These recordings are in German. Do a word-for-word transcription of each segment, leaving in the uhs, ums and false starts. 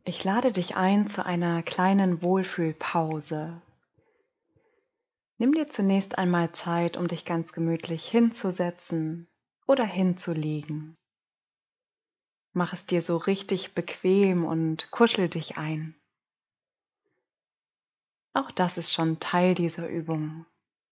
Ich lade dich ein zu einer kleinen Wohlfühlpause. Nimm dir zunächst einmal Zeit, um dich ganz gemütlich hinzusetzen oder hinzulegen. Mach es dir so richtig bequem und kuschel dich ein. Auch das ist schon Teil dieser Übung.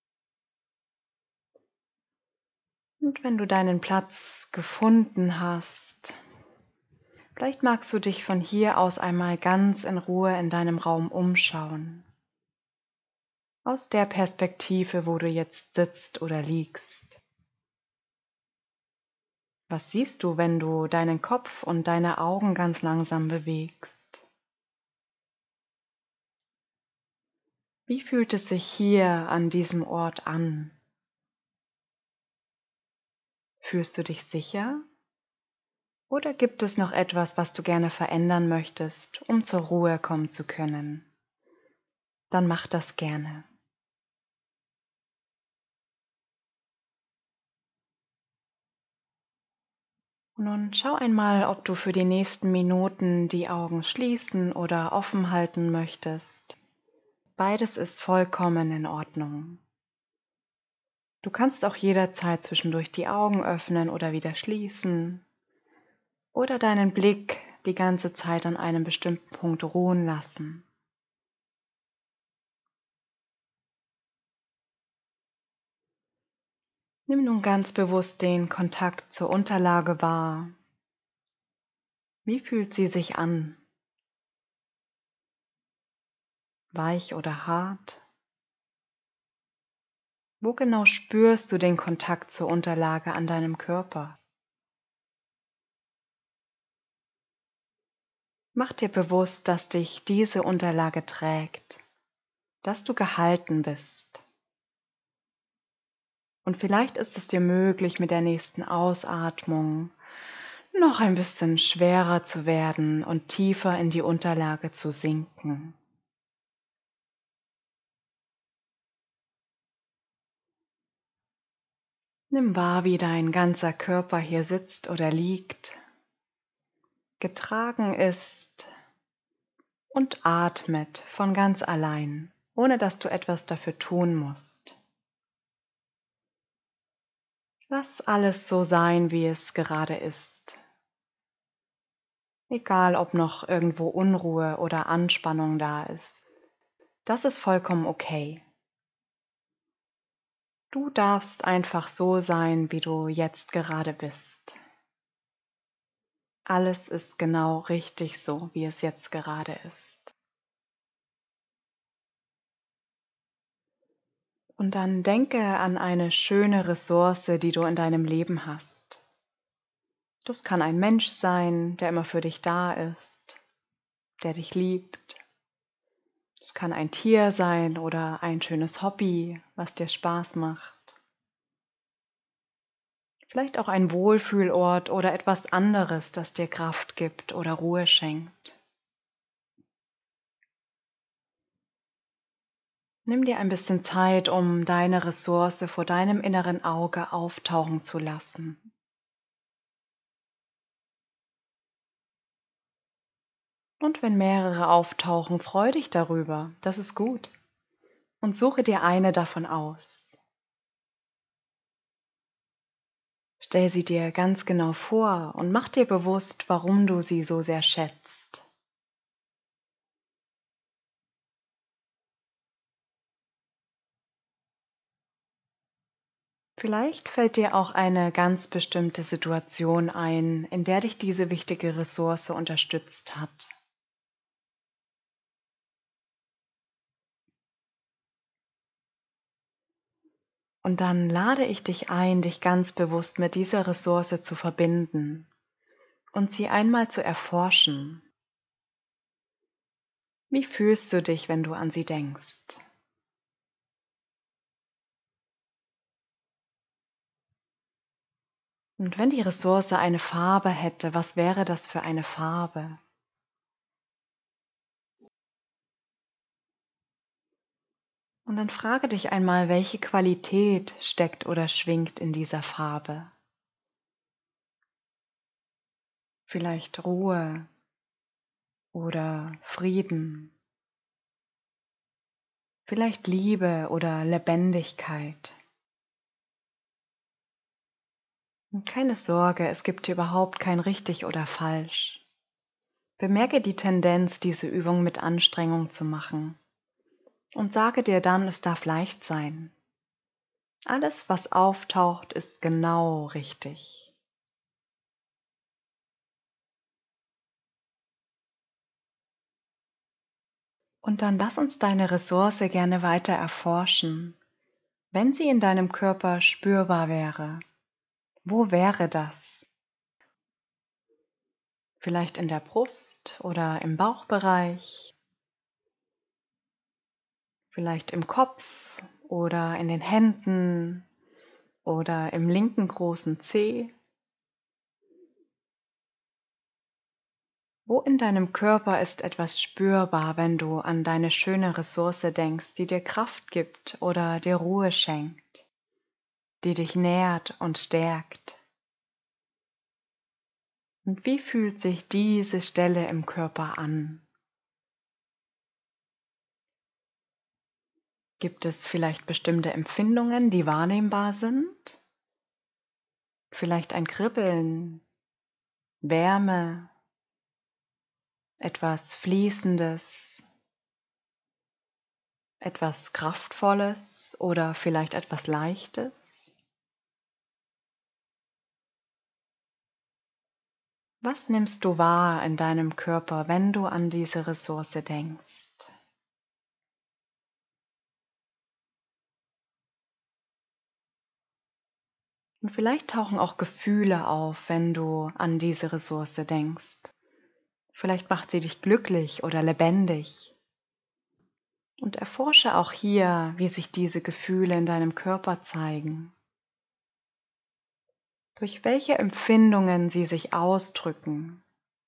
Und wenn du deinen Platz gefunden hast, vielleicht magst du dich von hier aus einmal ganz in Ruhe in deinem Raum umschauen. Aus der Perspektive, wo du jetzt sitzt oder liegst. Was siehst du, wenn du deinen Kopf und deine Augen ganz langsam bewegst? Wie fühlt es sich hier an diesem Ort an? Fühlst du dich sicher? Oder gibt es noch etwas, was du gerne verändern möchtest, um zur Ruhe kommen zu können? Dann mach das gerne. Nun schau einmal, ob du für die nächsten Minuten die Augen schließen oder offen halten möchtest. Beides ist vollkommen in Ordnung. Du kannst auch jederzeit zwischendurch die Augen öffnen oder wieder schließen oder deinen Blick die ganze Zeit an einem bestimmten Punkt ruhen lassen. Nimm nun ganz bewusst den Kontakt zur Unterlage wahr. Wie fühlt sie sich an? Weich oder hart? Wo genau spürst du den Kontakt zur Unterlage an deinem Körper? Mach dir bewusst, dass dich diese Unterlage trägt, dass du gehalten bist. Und vielleicht ist es dir möglich, mit der nächsten Ausatmung noch ein bisschen schwerer zu werden und tiefer in die Unterlage zu sinken. Nimm wahr, wie dein ganzer Körper hier sitzt oder liegt, getragen ist und atmet von ganz allein, ohne dass du etwas dafür tun musst. Lass alles so sein, wie es gerade ist. Egal, ob noch irgendwo Unruhe oder Anspannung da ist. Das ist vollkommen okay. Du darfst einfach so sein, wie du jetzt gerade bist. Alles ist genau richtig so, wie es jetzt gerade ist. Und dann denke an eine schöne Ressource, die du in deinem Leben hast. Das kann ein Mensch sein, der immer für dich da ist, der dich liebt. Es kann ein Tier sein oder ein schönes Hobby, was dir Spaß macht. Vielleicht auch ein Wohlfühlort oder etwas anderes, das dir Kraft gibt oder Ruhe schenkt. Nimm dir ein bisschen Zeit, um deine Ressource vor deinem inneren Auge auftauchen zu lassen. Und wenn mehrere auftauchen, freu dich darüber, das ist gut. Und suche dir eine davon aus. Stell sie dir ganz genau vor und mach dir bewusst, warum du sie so sehr schätzt. Vielleicht fällt dir auch eine ganz bestimmte Situation ein, in der dich diese wichtige Ressource unterstützt hat. Und dann lade ich dich ein, dich ganz bewusst mit dieser Ressource zu verbinden und sie einmal zu erforschen. Wie fühlst du dich, wenn du an sie denkst? Und wenn die Ressource eine Farbe hätte, was wäre das für eine Farbe? Und dann frage dich einmal, welche Qualität steckt oder schwingt in dieser Farbe? Vielleicht Ruhe, oder Frieden, vielleicht Liebe oder Lebendigkeit. Und keine Sorge, es gibt hier überhaupt kein richtig oder falsch. Bemerke die Tendenz, diese Übung mit Anstrengung zu machen und sage dir dann, es darf leicht sein. Alles, was auftaucht, ist genau richtig. Und dann lass uns deine Ressource gerne weiter erforschen. Wenn sie in deinem Körper spürbar wäre, wo wäre das? Vielleicht in der Brust oder im Bauchbereich, vielleicht im Kopf oder in den Händen oder im linken großen Zeh. Wo in deinem Körper ist etwas spürbar, wenn du an deine schöne Ressource denkst, die dir Kraft gibt oder dir Ruhe schenkt, die dich nährt und stärkt? Und wie fühlt sich diese Stelle im Körper an? Gibt es vielleicht bestimmte Empfindungen, die wahrnehmbar sind? Vielleicht ein Kribbeln, Wärme, etwas Fließendes, etwas Kraftvolles oder vielleicht etwas Leichtes? Was nimmst du wahr in deinem Körper, wenn du an diese Ressource denkst? Und vielleicht tauchen auch Gefühle auf, wenn du an diese Ressource denkst. Vielleicht macht sie dich glücklich oder lebendig. Und erforsche auch hier, wie sich diese Gefühle in deinem Körper zeigen. Durch welche Empfindungen sie sich ausdrücken.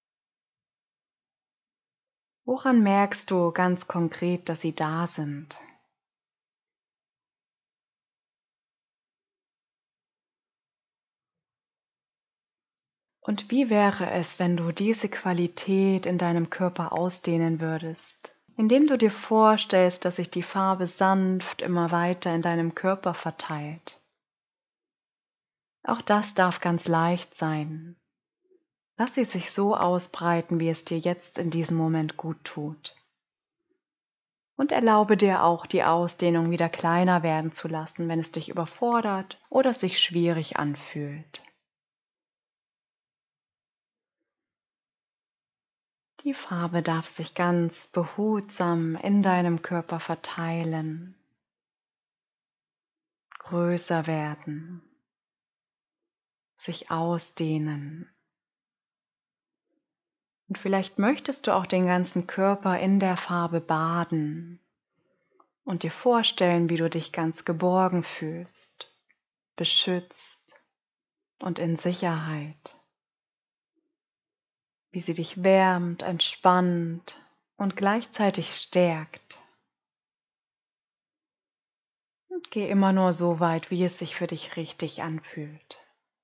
Woran merkst du ganz konkret, dass sie da sind? Und wie wäre es, wenn du diese Qualität in deinem Körper ausdehnen würdest, indem du dir vorstellst, dass sich die Farbe sanft immer weiter in deinem Körper verteilt? Auch das darf ganz leicht sein. Lass sie sich so ausbreiten, wie es dir jetzt in diesem Moment gut tut. Und erlaube dir auch, die Ausdehnung wieder kleiner werden zu lassen, wenn es dich überfordert oder sich schwierig anfühlt. Die Farbe darf sich ganz behutsam in deinem Körper verteilen, größer werden, sich ausdehnen. Und vielleicht möchtest du auch den ganzen Körper in der Farbe baden und dir vorstellen, wie du dich ganz geborgen fühlst, beschützt und in Sicherheit. Wie sie dich wärmt, entspannt und gleichzeitig stärkt. Und geh immer nur so weit, wie es sich für dich richtig anfühlt.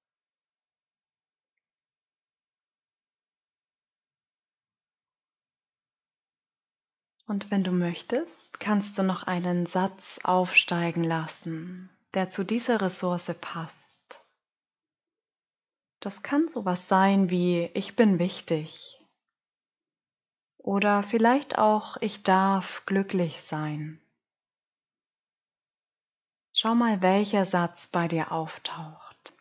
Und wenn du möchtest, kannst du noch einen Satz aufsteigen lassen, der zu dieser Ressource passt. Das kann sowas sein wie „Ich bin wichtig" oder vielleicht auch „Ich darf glücklich sein". Schau mal, welcher Satz bei dir auftaucht.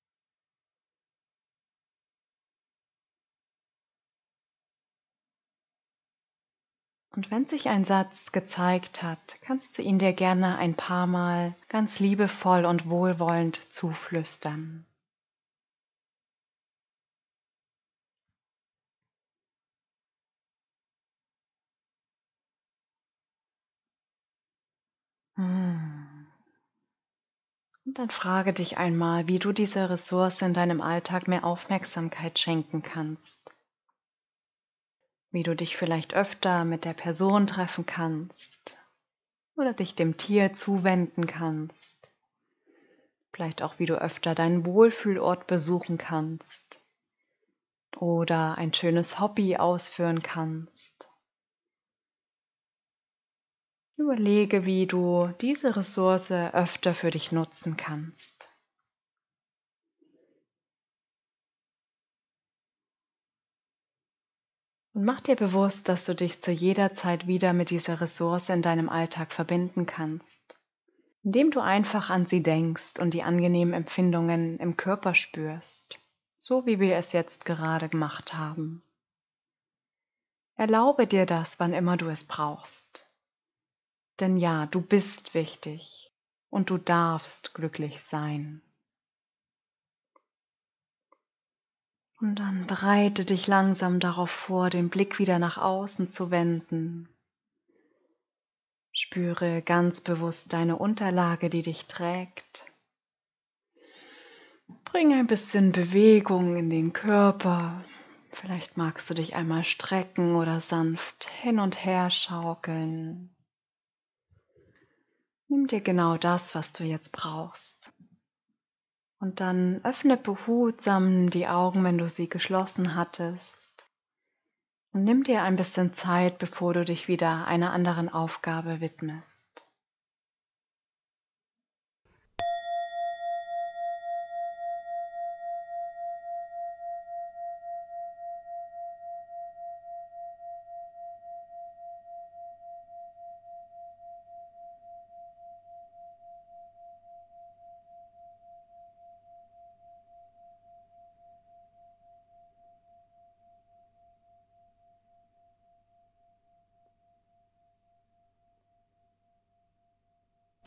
Und wenn sich ein Satz gezeigt hat, kannst du ihn dir gerne ein paar Mal ganz liebevoll und wohlwollend zuflüstern. Hm. Und dann frage dich einmal, wie du dieser Ressource in deinem Alltag mehr Aufmerksamkeit schenken kannst. Wie du dich vielleicht öfter mit der Person treffen kannst oder dich dem Tier zuwenden kannst. Vielleicht auch, wie du öfter deinen Wohlfühlort besuchen kannst. oder ein schönes Hobby ausführen kannst. Überlege, wie du diese Ressource öfter für dich nutzen kannst. Und mach dir bewusst, dass du dich zu jeder Zeit wieder mit dieser Ressource in deinem Alltag verbinden kannst, indem du einfach an sie denkst und die angenehmen Empfindungen im Körper spürst, so wie wir es jetzt gerade gemacht haben. Erlaube dir das, wann immer du es brauchst. Denn ja, du bist wichtig und du darfst glücklich sein. Und dann bereite dich langsam darauf vor, den Blick wieder nach außen zu wenden. Spüre ganz bewusst deine Unterlage, die dich trägt. Bring ein bisschen Bewegung in den Körper. Vielleicht magst du dich einmal strecken oder sanft hin und her schaukeln. Nimm dir genau das, was du jetzt brauchst. Und dann öffne behutsam die Augen, wenn du sie geschlossen hattest. Und nimm dir ein bisschen Zeit, bevor du dich wieder einer anderen Aufgabe widmest.